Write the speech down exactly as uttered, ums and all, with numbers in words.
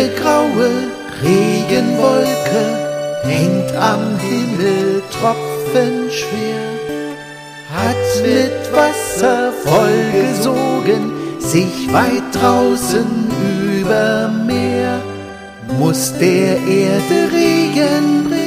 graue Regenwolke hängt am Himmel tropfenschwer, hat mit Wasser vollgesogen sich weit draußen über Meer. Muss der Erde Regen bringen,